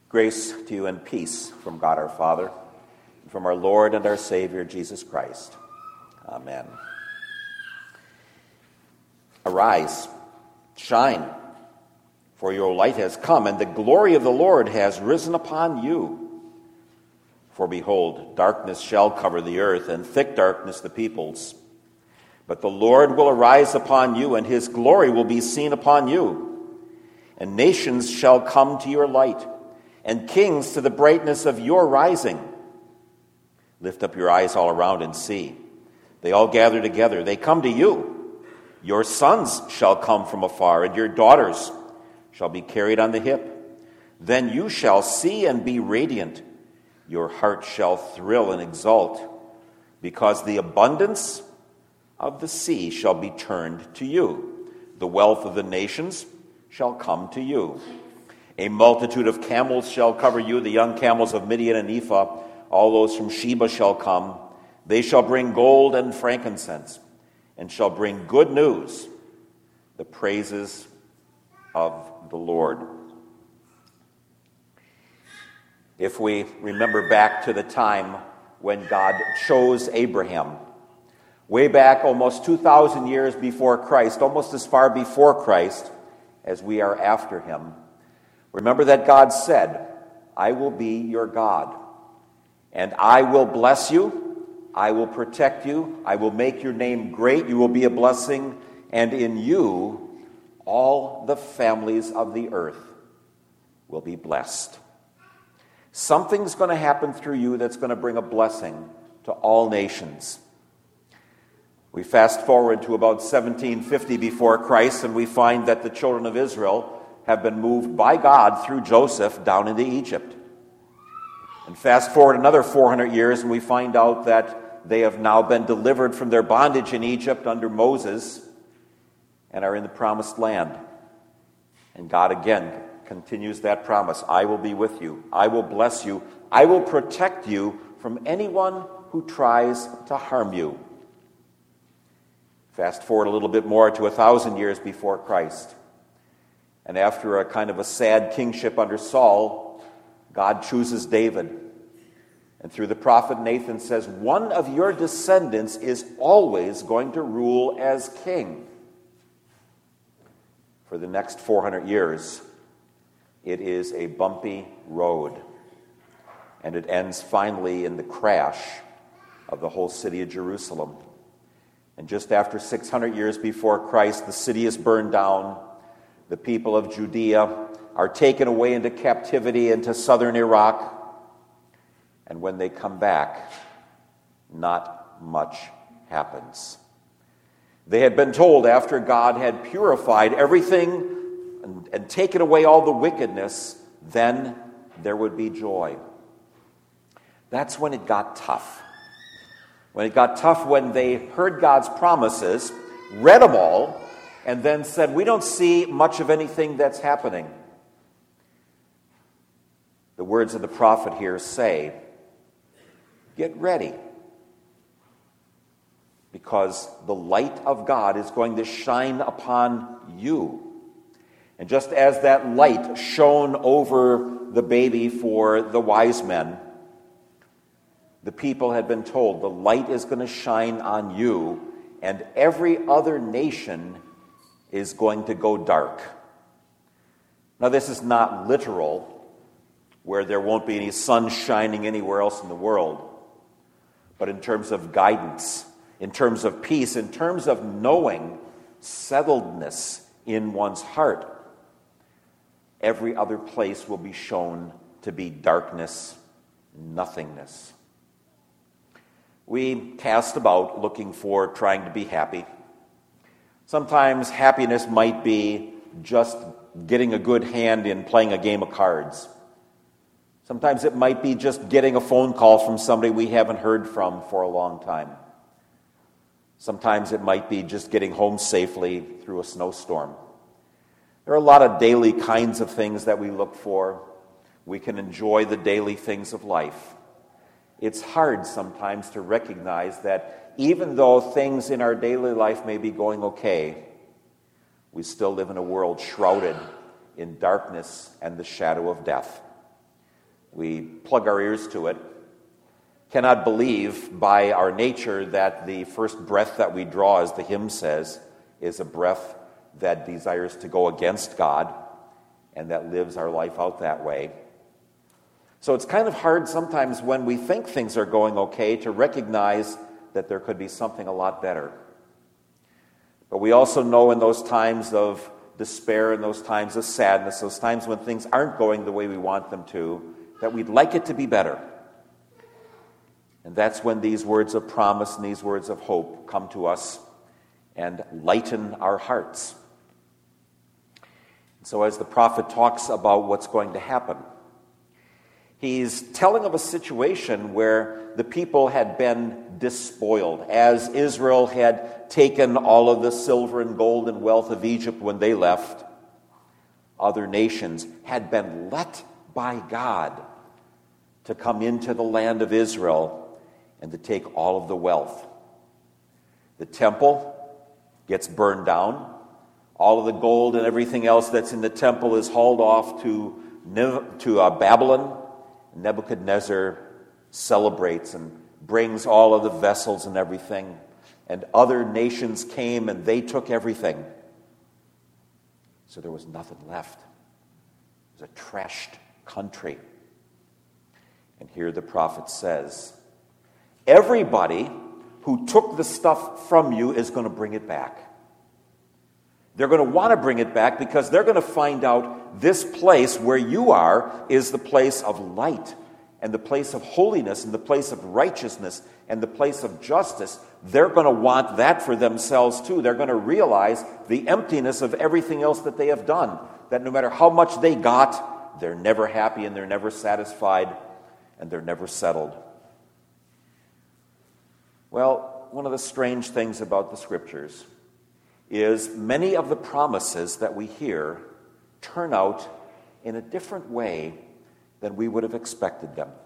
Grace to you and peace from God our Father, and from our Lord and our Savior, Jesus Christ. Amen. Arise, shine, for your light has come, and the glory of the Lord has risen upon you. For behold, darkness shall cover the earth, and thick darkness the peoples. But the Lord will arise upon you, and his glory will be seen upon you. And nations shall come to your light, and kings to the brightness of your rising. Lift up your eyes all around and see. They all gather together. They come to you. Your sons shall come from afar, and your daughters shall be carried on the hip. Then you shall see and be radiant. Your heart shall thrill and exult, because the abundance of the sea shall be turned to you. The wealth of the nations shall come to you. A multitude of camels shall cover you, the young camels of Midian and Ephah. All those from Sheba shall come. They shall bring gold and frankincense, and shall bring good news, the praises of the Lord. If we remember back to the time when God chose Abraham, way back almost 2,000 years before Christ, almost as far before Christ as we are after him, remember that God said, I will be your God, and I will bless you, I will protect you, I will make your name great, you will be a blessing, and in you all the families of the earth will be blessed. Something's going to happen through you that's going to bring a blessing to all nations. We fast forward to about 1750 before Christ, and we find that the children of Israel have been moved by God through Joseph down into Egypt. And fast forward another 400 years, and we find out that they have now been delivered from their bondage in Egypt under Moses and are in the promised land. And God again continues that promise. I will be with you. I will bless you. I will protect you from anyone who tries to harm you. Fast forward a little bit more to 1,000 years before Christ. And after a kind of a sad kingship under Saul, God chooses David. And through the prophet Nathan says, one of your descendants is always going to rule as king. For the next 400 years, it is a bumpy road. And it ends finally in the crash of the whole city of Jerusalem. And just after 600 years before Christ, the city is burned down. The people of Judea are taken away into captivity into southern Iraq. And when they come back, not much happens. They had been told after God had purified everything and taken away all the wickedness, then there would be joy. That's when it got tough. When it got tough, when they heard God's promises, read them all, and then said, we don't see much of anything that's happening. The words of the prophet here say, get ready, because the light of God is going to shine upon you. And just as that light shone over the baby for the wise men, the people had been told the light is going to shine on you, and every other nation is going to go dark. Now, this is not literal, where there won't be any sun shining anywhere else in the world, but in terms of guidance, in terms of peace, in terms of knowing settledness in one's heart, every other place will be shown to be darkness, nothingness. We cast about looking for trying to be happy. Sometimes happiness might be just getting a good hand in playing a game of cards. Sometimes it might be just getting a phone call from somebody we haven't heard from for a long time. Sometimes it might be just getting home safely through a snowstorm. There are a lot of daily kinds of things that we look for. We can enjoy the daily things of life. It's hard sometimes to recognize that even though things in our daily life may be going okay, we still live in a world shrouded in darkness and the shadow of death. We plug our ears to it. Cannot believe by our nature that the first breath that we draw, as the hymn says, is a breath that desires to go against God and that lives our life out that way. So it's kind of hard sometimes when we think things are going okay to recognize that there could be something a lot better. But we also know in those times of despair, in those times of sadness, those times when things aren't going the way we want them to, that we'd like it to be better. And that's when these words of promise and these words of hope come to us and lighten our hearts. So as the prophet talks about what's going to happen, he's telling of a situation where the people had been despoiled. As Israel had taken all of the silver and gold and wealth of Egypt when they left, other nations had been let by God to come into the land of Israel and to take all of the wealth. The temple gets burned down. All of the gold and everything else that's in the temple is hauled off to Babylon. Nebuchadnezzar celebrates and brings all of the vessels and everything. And other nations came and they took everything. So there was nothing left. It was a trashed country. And here the prophet says, everybody who took the stuff from you is going to bring it back. They're going to want to bring it back because they're going to find out this place where you are is the place of light and the place of holiness and the place of righteousness and the place of justice. They're going to want that for themselves too. They're going to realize the emptiness of everything else that they have done. That no matter how much they got, they're never happy and they're never satisfied and they're never settled. Well, one of the strange things about the Scriptures is many of the promises that we hear turn out in a different way than we would have expected them.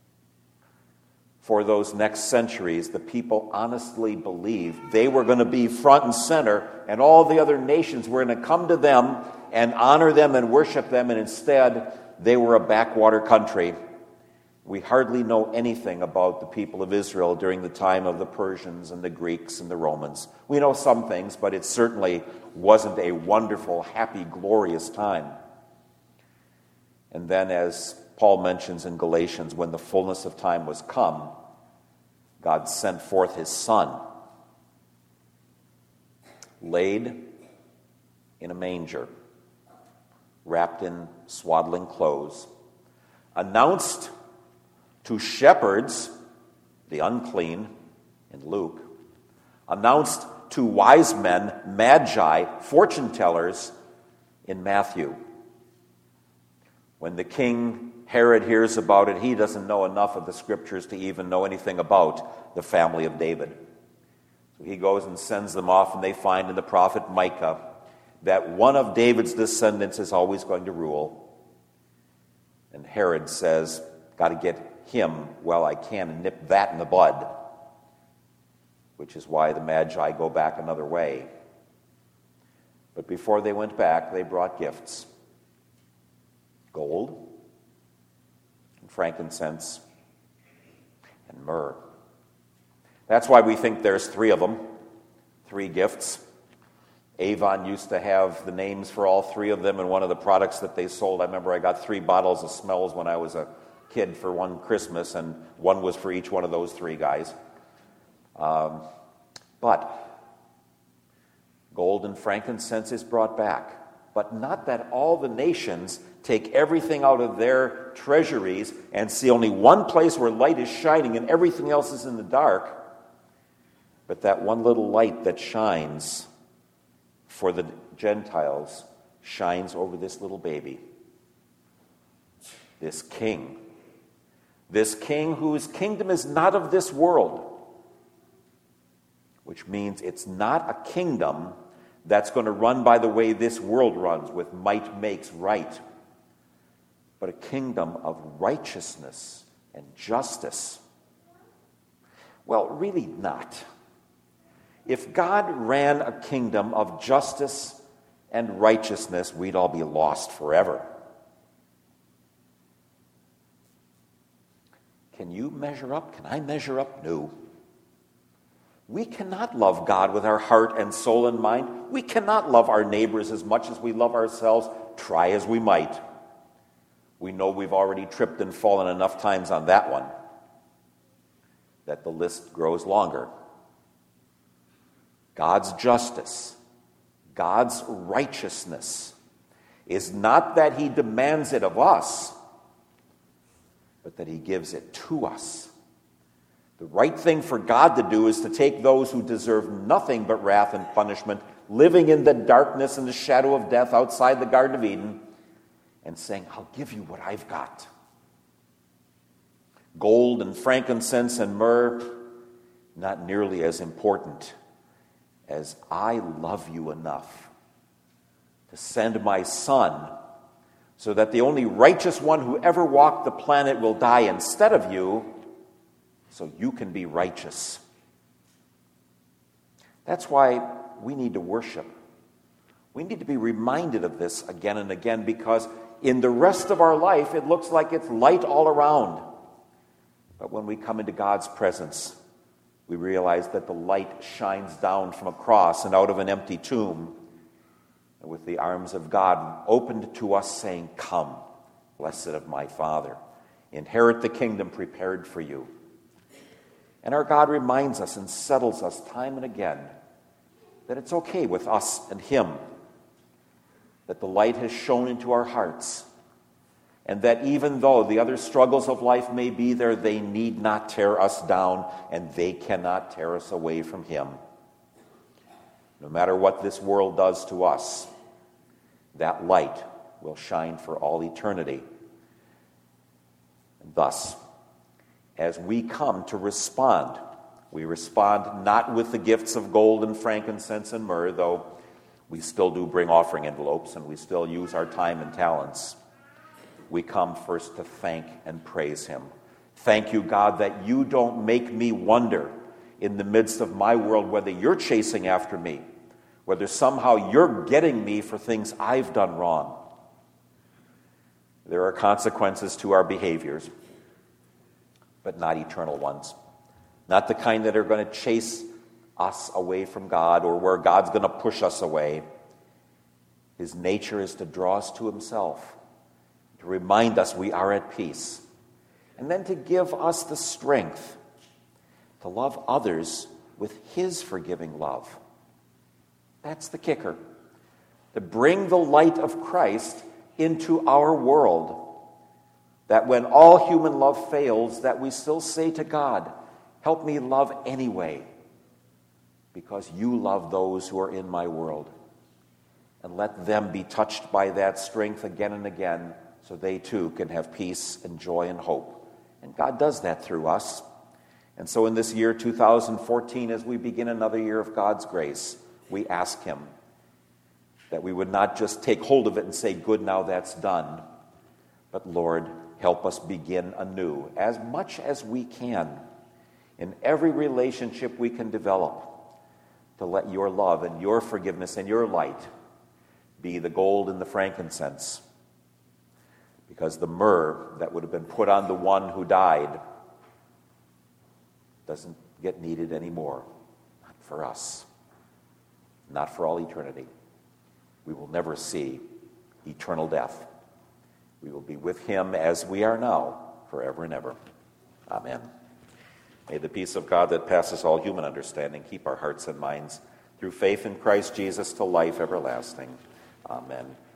For those next centuries, the people honestly believed they were going to be front and center, and all the other nations were going to come to them and honor them and worship them, and instead they were a backwater country. We hardly know anything about the people of Israel during the time of the Persians and the Greeks and the Romans. We know some things, but it certainly wasn't a wonderful, happy, glorious time. And then, as Paul mentions in Galatians, when the fullness of time was come, God sent forth his Son, laid in a manger, wrapped in swaddling clothes, announced to shepherds, the unclean, in Luke, announced to wise men, magi, fortune tellers, in Matthew. When the king Herod hears about it, he doesn't know enough of the Scriptures to even know anything about the family of David. So he goes and sends them off, and they find in the prophet Micah that one of David's descendants is always going to rule. And Herod says, got to get him while I can and nip that in the bud, which is why the Magi go back another way. But before they went back, they brought gifts: gold and frankincense and myrrh. That's why we think there's three of them, three gifts. Avon used to have the names for all three of them in one of the products that they sold. I remember I got 3 bottles of smells when I was a kid for one Christmas, and one was for each one of those 3 guys. But gold and frankincense is brought back. But not that all the nations take everything out of their treasuries and see only one place where light is shining and everything else is in the dark. But that one little light that shines for the Gentiles shines over this little baby, this king. This king whose kingdom is not of this world, which means it's not a kingdom that's going to run by the way this world runs, with might makes right, but a kingdom of righteousness and justice. Well, really not. If God ran a kingdom of justice and righteousness, we'd all be lost forever. Can you measure up? Can I measure up? No. We cannot love God with our heart and soul and mind. We cannot love our neighbors as much as we love ourselves, try as we might. We know we've already tripped and fallen enough times on that one that the list grows longer. God's justice, God's righteousness is not that he demands it of us, but that he gives it to us. The right thing for God to do is to take those who deserve nothing but wrath and punishment, living in the darkness and the shadow of death outside the Garden of Eden, and saying, I'll give you what I've got. Gold and frankincense and myrrh, not nearly as important as I love you enough to send my Son so that the only righteous one who ever walked the planet will die instead of you, so you can be righteous. That's why we need to worship. We need to be reminded of this again and again, because in the rest of our life, it looks like it's light all around. But when we come into God's presence, we realize that the light shines down from a cross and out of an empty tomb, and with the arms of God opened to us, saying, come, blessed of my Father, inherit the kingdom prepared for you. And our God reminds us and settles us time and again that it's okay with us and him, that the light has shone into our hearts, and that even though the other struggles of life may be there, they need not tear us down, and they cannot tear us away from him. No matter what this world does to us, that light will shine for all eternity. And thus, as we come to respond, we respond not with the gifts of gold and frankincense and myrrh, though we still do bring offering envelopes and we still use our time and talents. We come first to thank and praise him. Thank you, God, that you don't make me wonder in the midst of my world whether you're chasing after me, whether somehow you're getting me for things I've done wrong. There are consequences to our behaviors, but not eternal ones. Not the kind that are going to chase us away from God or where God's going to push us away. His nature is to draw us to himself, to remind us we are at peace, and then to give us the strength to love others with his forgiving love. That's the kicker. To bring the light of Christ into our world, that when all human love fails, that we still say to God, help me love anyway, because you love those who are in my world. And let them be touched by that strength again and again, so they too can have peace and joy and hope. And God does that through us. And so in this year 2014, as we begin another year of God's grace, we ask him that we would not just take hold of it and say, good, now that's done. But Lord, help us begin anew, as much as we can, in every relationship we can develop, to let your love and your forgiveness and your light be the gold and the frankincense. Because the myrrh that would have been put on the one who died doesn't get needed anymore. Not for us. Not for all eternity. We will never see eternal death. We will be with him as we are now, forever and ever. Amen. May the peace of God that passes all human understanding keep our hearts and minds through faith in Christ Jesus to life everlasting. Amen.